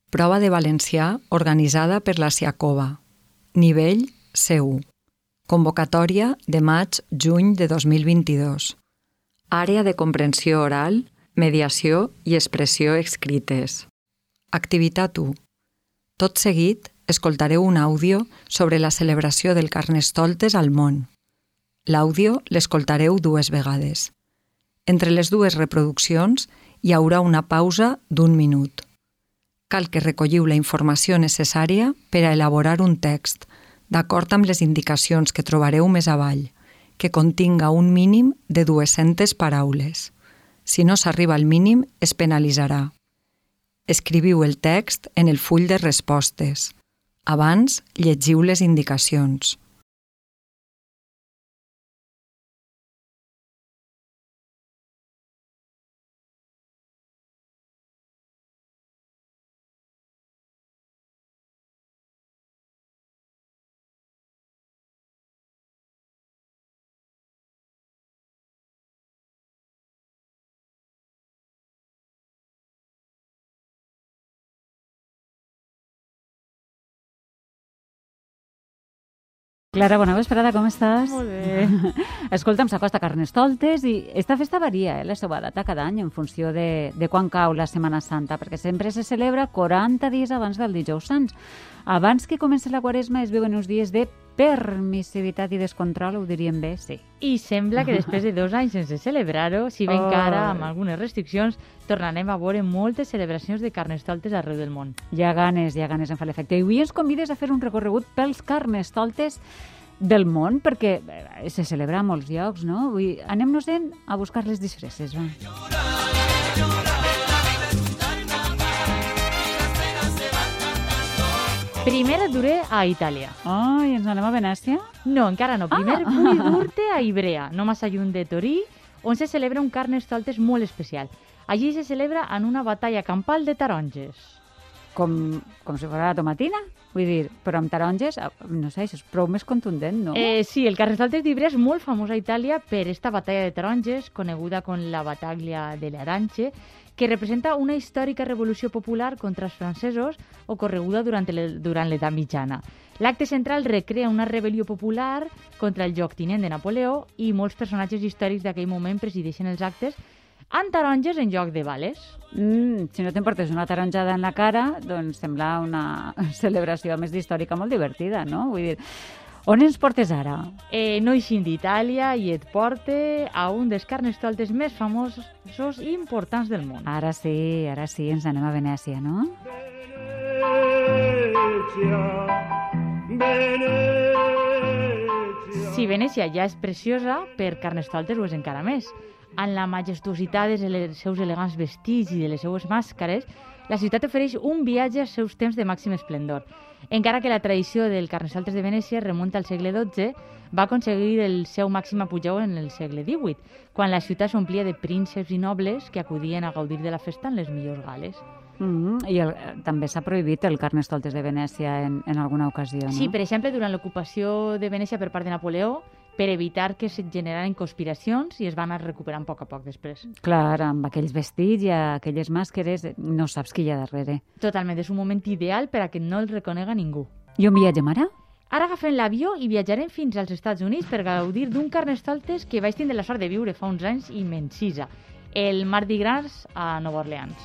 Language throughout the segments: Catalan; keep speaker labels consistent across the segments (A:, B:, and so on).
A: Prova de valencià organitzada per la Siacova. Nivell C1. Convocatòria de maig-juny de 2022. Àrea de comprensió oral, mediació i expressió escrites. Activitat 1. Tot seguit, escoltareu un àudio sobre la celebració del Carnestoltes al món. L'àudio l'escoltareu 2 vegades. Entre les 2 reproduccions hi haurà una pausa d'1 minut. Cal que recolliu la informació necessària per a elaborar un text, d'acord amb les indicacions que trobareu més avall, que continga un mínim de 200 paraules. Si no s'arriba al mínim, es penalitzarà. Escriviu el text en el full de respostes. Abans, llegiu les indicacions.
B: Clara, bona vesprada, com estàs?
C: Molt bé.
B: Escolta'm, s'acosta Carnestoltes i esta festa varia, la seva data cada any en funció de quan cau la Setmana Santa, perquè sempre se celebra 40 dies abans del Dijous Sants. Abans que comenci la Quaresma es viuen uns dies de permissivitat i descontrol, ho diríem bé, sí.
C: I sembla que després de 2 anys sense celebrar-ho, si bé encara amb algunes restriccions, tornarem a veure moltes celebracions de Carnestoltes arreu del món.
B: Hi ha ganes, em fa l'efecte. I avui ens convides a fer un recorregut pels Carnestoltes del món, perquè se celebra a molts llocs, no? Anem-nos-en a buscar les disfresses, va.
C: Primer et duré a Itàlia.
B: Ai, ens anem a Venècia?
C: No, encara no. Primer vull dur-te a Ivrea, no massa lluny de Torí, on se celebra un Carnestoltes molt especial. Allí se celebra en una batalla campal de taronges.
B: Com si fos la tomatina? Vull dir, però amb taronges, no sé, això és prou més contundent, no?
C: Sí, el Carnestoltes d'Ivrea és molt famós a Itàlia per esta batalla de taronges, coneguda com la Bataglia de l'Arance, que representa una històrica revolució popular contra els francesos ocorreguda durant l'edat mitjana. L'acte central recrea una rebel·lió popular contra el lloctinent de Napoleó i molts personatges històrics d'aquell moment presideixen els actes amb taronges en lloc de bales.
B: Si no t'emportes una taronjada en la cara, doncs sembla una celebració més històrica molt divertida, no? Vull dir, on ens portes ara?
C: No eixim d'Itàlia i et porte a un dels Carnestoltes més famosos i importants del món.
B: Ara sí, ens anem a Venècia, no?
C: Si Venècia ja és preciosa, per Carnestoltes ho és encara més. En la majestuositat dels seus elegants vestits i de les seues màscares, la ciutat ofereix un viatge als seus temps de màxim esplendor. Encara que la tradició del Carnestoltes de Venècia remunta al segle XII, va aconseguir el seu màxim apogeu en el segle XVIII, quan la ciutat s'omplia de prínceps i nobles que acudien a gaudir de la festa en les millors gales.
B: I també s'ha prohibit el Carnestoltes de Venècia en alguna ocasió, no?
C: Sí, per exemple, durant l'ocupació de Venècia per part de Napoleó, per evitar que se generaren conspiracions i es van anar recuperant a poc després.
B: Clar, amb aquells vestits i aquelles màscares no saps qui hi ha darrere.
C: Totalment, és un moment ideal per a que no el reconega ningú.
B: I on viatgem ara?
C: Ara agafem l'avió i viatjarem fins als Estats Units per gaudir d'un Carnestoltes que vaig tindre la sort de viure fa uns anys i m'encisa, el Mardi Gras a Nova Orleans.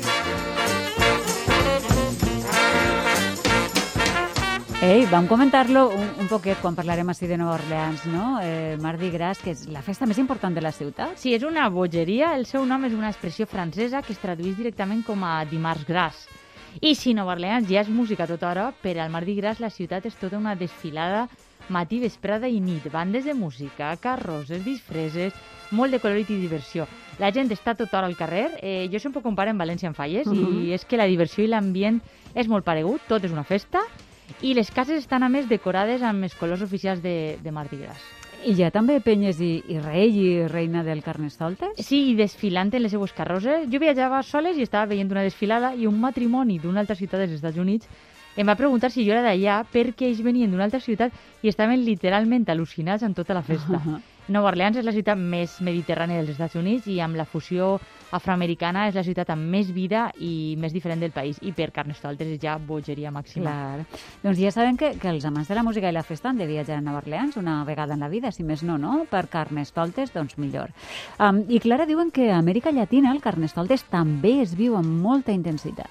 B: Ei, vam comentar-lo un poquet quan parlarem així de Nova Orleans, no? Mardi Gras, que és la festa més important de la ciutat.
C: Sí, és una bogeria. El seu nom és una expressió francesa que es tradueix directament com a Dimarts Gras. I si Nova Orleans ja és música a tota hora, per al Mardi Gras la ciutat és tota una desfilada matí, vesprada i nit. Bandes de música, carrosses, disfresses, molt de colorit i diversió. La gent està tota hora al carrer. Jo sempre ho comparo amb València en Falles i és que la diversió i l'ambient és molt paregut, tot és una festa. I les cases estan, a més, decorades amb els colors oficials de Mardi Gras.
B: I hi ha també penyes i rei i reina del Carnestoltes?
C: Sí, i desfilant en les seues carrosses. Jo viatjava soles i estava veient una desfilada i un matrimoni d'una altra ciutat dels Estats Units em va preguntar si jo era d'allà perquè ells venien d'una altra ciutat i estaven literalment al·lucinats amb tota la festa. Nova Orleans és la ciutat més mediterrània dels Estats Units i amb la fusió afroamericana és la ciutat amb més vida i més diferent del país, i per Carnestoltes és ja bogeria màxima.
B: Clar. Doncs ja sabem que els amants de la música i la festa han de viatjar a Nova Orleans una vegada en la vida, si més no, per Carnestoltes, doncs millor. I Clara, diuen que a Amèrica Llatina el Carnestoltes també es viu amb molta intensitat.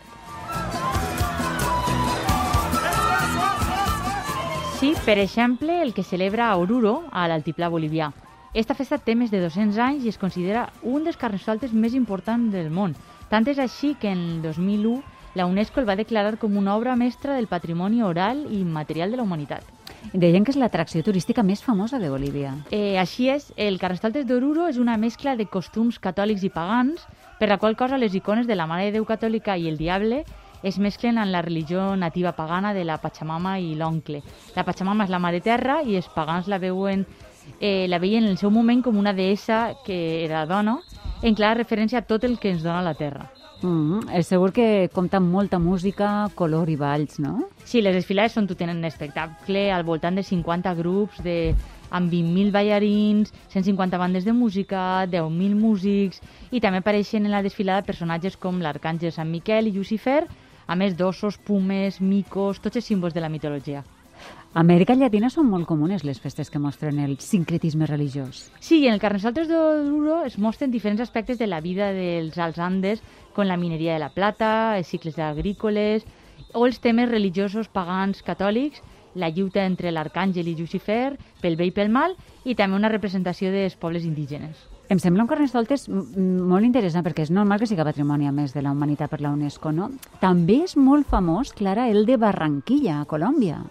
C: Sí, per exemple, el que celebra a Oruro, a l'altiplà bolivià. Esta festa té més de 200 anys i es considera un dels carnestoltes més importants del món. Tant és així que en el 2001 la UNESCO el va declarar com una obra mestra del patrimoni oral i immaterial de la humanitat.
B: Deien que és l'atracció turística més famosa de Bolívia.
C: Així és, el Carnestoltes d'Oruro és una mescla de costums catòlics i pagans, per la qual cosa les icones de la Mare de Déu catòlica i el Diable es mesclen amb la religió nativa pagana de la Pachamama i l'oncle. La Pachamama és la Mare Terra i els pagans la veien en el seu moment com una deessa que era dona, en clara referència a tot el que ens dona la Terra.
B: És segur que compta amb molta música, color i balls, no?
C: Sí, les desfilades són tot un espectacle, al voltant de 50 grups amb 20.000 ballarins, 150 bandes de música, 10.000 músics, i també apareixen en la desfilada personatges com l'arcàngel Sant Miquel i Llucifer, a més d'ossos, pumes, micos, tots els símbols de la mitologia.
B: A Amèrica Llatina són molt comunes les festes que mostren el sincretisme religiós.
C: Sí, en el Carnestoltes d'Oruro es mostren diferents aspectes de la vida dels Alts Andes, com la mineria de la plata, els cicles agrícoles o els temes religiosos pagans catòlics, la lluita entre l'arcàngel i Llucifer, pel bé i pel mal, i també una representació dels pobles indígenes.
B: Em sembla un Carnestoltes molt interessant, perquè és normal que siga patrimoni a més de la humanitat per la UNESCO, no? També és molt famós, Clara, el de Barranquilla, a Colòmbia.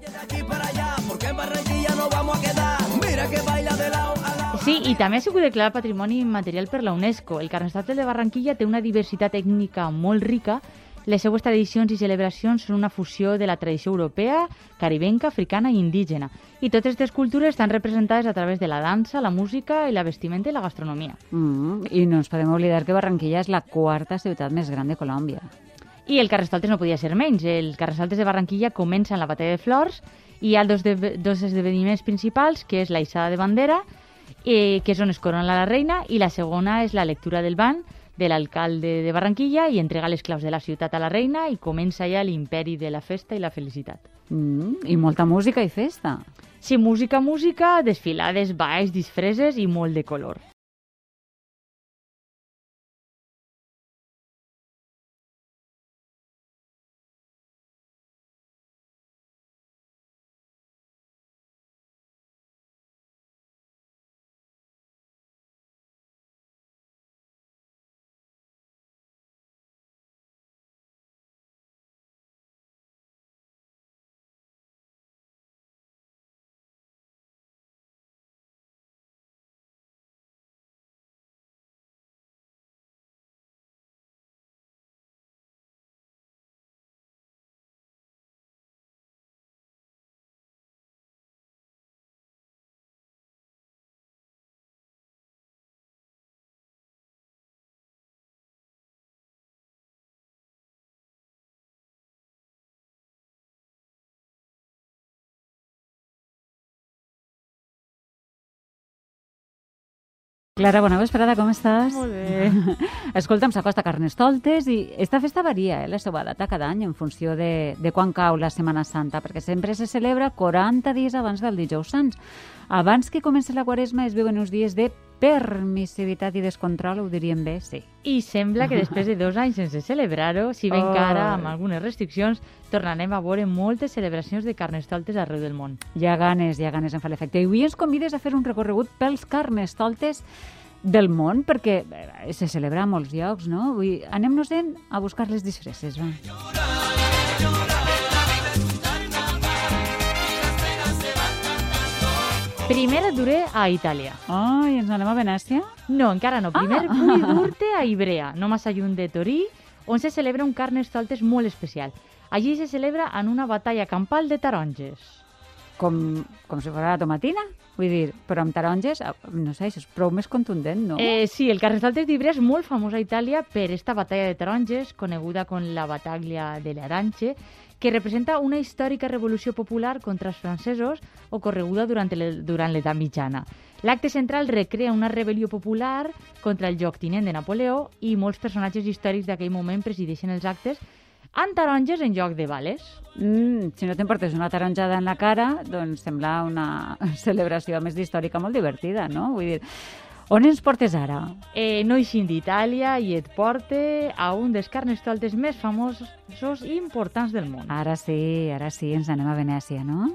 C: Sí, i també ha sigut declarat patrimoni immaterial per la UNESCO. El Carnestoltes de Barranquilla té una diversitat ètnica molt rica. Les seues tradicions i celebracions són una fusió de la tradició europea, caribenca, africana i indígena. I totes aquestes cultures estan representades a través de la dansa, la música i la vestimenta i la gastronomia.
B: I no ens podem oblidar que Barranquilla és la quarta ciutat més gran de Colòmbia.
C: I el Carnestoltes no podia ser menys. El Carnestoltes de Barranquilla comença en la Batalla de Flors i hi ha dos esdeveniments principals, que és la hissada de bandera, que és on es corona la reina, i la segona és la lectura del ban de l'alcalde de Barranquilla i entrega les claus de la ciutat a la reina i comença ja l'imperi de la festa i la felicitat.
B: I molta música i festa.
C: Sí, música, desfilades, balls, disfresses i molt de color.
B: Clara, bona vesprada, com estàs?
C: Molt bé.
B: Escolta'm, s'acosta Carnestoltes i esta festa varia, la seva data cada any en funció de quan cau la Setmana Santa, perquè sempre se celebra 40 dies abans del Dijous Sants. Abans que comenci la Quaresma es viuen uns dies de permissivitat i descontrol, ho diríem bé, sí.
C: I sembla que després de 2 anys sense celebrar-ho, si ben que ara amb algunes restriccions, tornarem a veure moltes celebracions de Carnestoltes arreu del món.
B: Hi ha ganes en fa l'efecte. I avui ens convides a fer un recorregut pels Carnestoltes del món, perquè se celebra a molts llocs, no? Anem-nos-en a buscar les disfresses, va.
C: Primer et duré a Itàlia.
B: Ai, ens anem a Venècia?
C: No, encara no. Primer vull dur-te a Ivrea, no massa lluny de Torí, on se celebra un Carnestoltes molt especial. Allí se celebra en una batalla campal de taronges.
B: Com si fos la tomatina? Vull dir, però amb taronges, no sé, això és prou més contundent, no?
C: Sí, el Carnestoltes d'Ivrea és molt famós a Itàlia per esta batalla de taronges, coneguda com la Bataglia de l'Arance, que representa una històrica revolució popular contra els francesos ocorreguda durant l'edat mitjana. L'acte central recrea una rebel·lió popular contra el lloctinent de Napoleó i molts personatges històrics d'aquell moment presideixen els actes amb taronges en lloc de bales.
B: Si no t'emportes una taronjada en la cara, doncs sembla una celebració més històrica molt divertida, no? Vull dir, on ens portes ara?
C: No eixim d'Itàlia i et porte a un dels carnestoltes més famosos i importants del món.
B: Ara sí, ens anem a Venècia, no?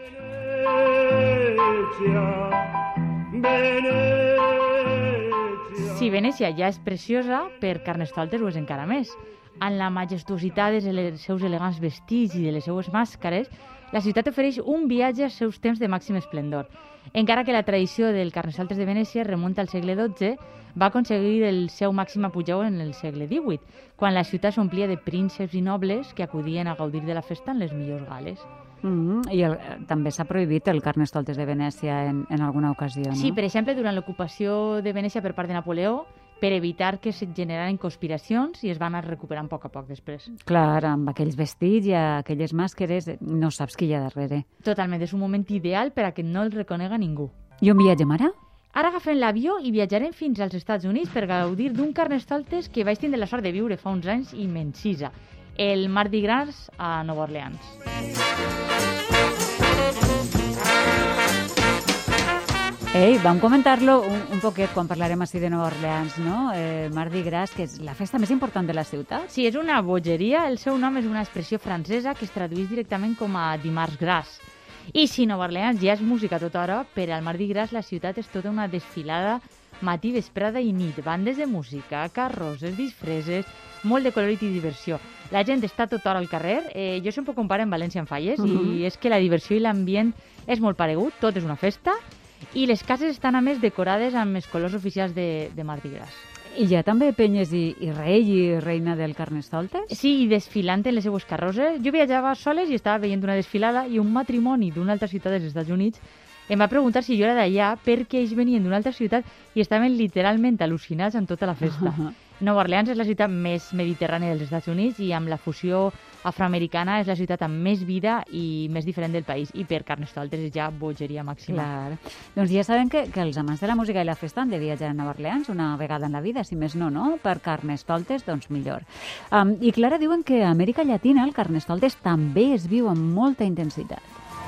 C: Si Venècia ja és preciosa, per Carnestoltes ho és encara més. En la majestuositat dels seus elegants vestits i de les seues màscares, la ciutat ofereix un viatge als seus temps de màxim esplendor. Encara que la tradició del Carnestoltes de Venècia remunta al segle XII, va aconseguir el seu màxim apogeu en el segle XVIII, quan la ciutat s'omplia de prínceps i nobles que acudien a gaudir de la festa en les millors gales.
B: I també s'ha prohibit el Carnestoltes de Venècia en alguna ocasió, no?
C: Sí, per exemple, durant l'ocupació de Venècia per part de Napoleó, per evitar que se generaren conspiracions i es van anar recuperant a poc després.
B: Clar, amb aquells vestits i aquelles màscares no saps qui hi ha darrere.
C: Totalment, és un moment ideal per a que no el reconega ningú.
B: I on viatgem ara?
C: Ara agafem l'avió i viatjarem fins als Estats Units per gaudir d'un Carnestoltes que vaig tindre la sort de viure fa uns anys i m'encisa, el Mardi Gras a Nova Orleans.
B: Vam comentar-lo un poquet quan parlarem així de Nova Orleans, no? Mardi Gras, que és la festa més important de la ciutat.
C: Sí, és una bogeria. El seu nom és una expressió francesa que es tradueix directament com a Dimarts Gras. I si Nova Orleans ja és música a tota hora, per al Mardi Gras la ciutat és tota una desfilada matí, vesprada i nit. Bandes de música, carrosses, disfresses, molt de colorit i diversió. La gent està tota hora al carrer. Jo sempre ho comparo amb València en Falles i és que la diversió i l'ambient és molt paregut, tot és una festa. I les cases estan, a més, decorades amb els colors oficials de Mardi Gras.
B: I hi ha també penyes i rei i reina del Carnestoltes?
C: Sí, i desfilant en les seues carrosses. Jo viatjava soles i estava veient una desfilada i un matrimoni d'una altra ciutat dels Estats Units em va preguntar si jo era d'allà perquè ells venien d'una altra ciutat i estaven literalment al·lucinats amb tota la festa. Nova Orleans és la ciutat més mediterrània dels Estats Units i amb la fusió afroamericana és la ciutat amb més vida i més diferent del país. I per Carnestoltes és ja bogeria màxima.
B: Clar. Doncs ja sabem que els amants de la música i la festa han de viatjar a Nova Orleans una vegada en la vida, si més no, no? Per Carnestoltes, doncs millor. I Clara, diuen que a Amèrica Llatina el Carnestoltes també es viu amb molta intensitat.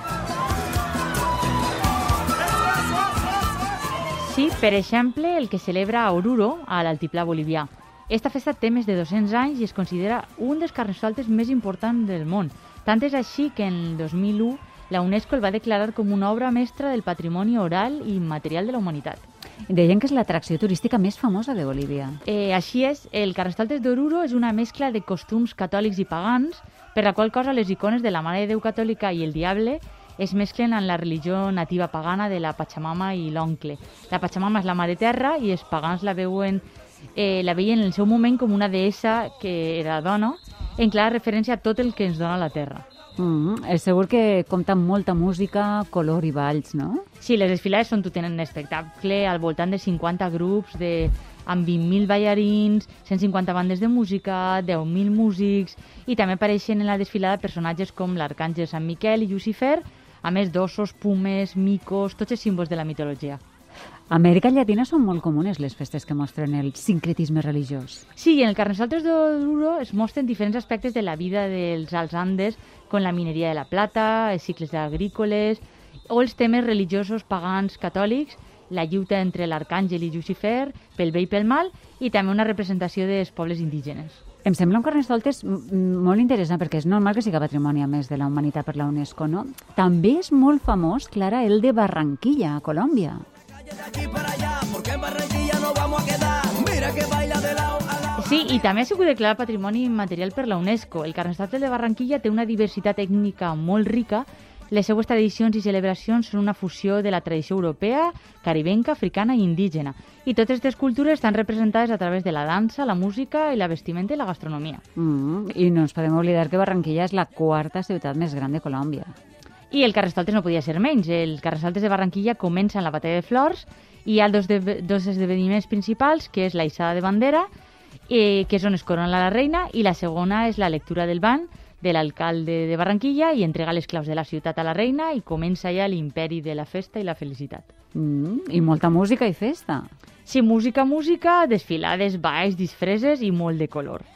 C: Sí, per exemple, el que celebra a Oruro, a l'altiplà bolivià. Esta festa té més de 200 anys i es considera un dels carnestoltes més importants del món. Tant és així que en el 2001 la UNESCO el va declarar com una obra mestra del patrimoni oral i immaterial de la humanitat.
B: Deien que és l'atracció turística més famosa de Bolívia.
C: Així és, el Carnestoltes d'Oruro és una mescla de costums catòlics i pagans, per la qual cosa les icones de la Mare de Déu catòlica i el Diable es mesclen amb la religió nativa pagana de la Pachamama i l'oncle. La Pachamama és la Mare Terra i els pagans la veien en el seu moment com una deessa que era dona, en clara referència a tot el que ens dona la Terra.
B: És segur que compta amb molta música, color i balls, no?
C: Sí, les desfilades són tot un espectacle, al voltant de 50 grups amb 20.000 ballarins, 150 bandes de música, 10.000 músics, i també apareixen en la desfilada personatges com l'arcàngel Sant Miquel i Llucifer, a més d'ossos, pumes, micos, tots els símbols de la mitologia.
B: A Amèrica Llatina són molt comunes les festes que mostren el sincretisme religiós.
C: Sí, en el Carnestoltes d'Oruro es mostren diferents aspectes de la vida dels Alts Andes, com la mineria de la plata, els cicles agrícoles o els temes religiosos pagans catòlics, la lluita entre l'arcàngel i Llucifer, pel bé i pel mal, i també una representació dels pobles indígenes.
B: Em sembla un Carnestoltes molt interessant, perquè és normal que siga patrimoni a més de la humanitat per la UNESCO, no? També és molt famós, Clara, el de Barranquilla, a Colòmbia.
C: Sí, i també ha sigut declarat patrimoni immaterial per la UNESCO. El Carnestoltes de Barranquilla té una diversitat ètnica molt rica. Les seues tradicions i celebracions són una fusió de la tradició europea, caribenca, africana i indígena. I totes aquestes cultures estan representades a través de la dansa, la música i la vestimenta i la gastronomia.
B: I no ens podem oblidar que Barranquilla és la quarta ciutat més gran de Colòmbia.
C: I el Carnestoltes no podia ser menys. El Carnestoltes de Barranquilla comença en la Batalla de Flors i hi ha dos esdeveniments principals, que és la hissada de bandera, que és on es corona la reina, i la segona és la lectura del ban de l'alcalde de Barranquilla i entrega les claus de la ciutat a la reina i comença ja l'imperi de la festa i la felicitat.
B: I molta música i festa.
C: Sí, música, desfilades, balls, disfresses i molt de color.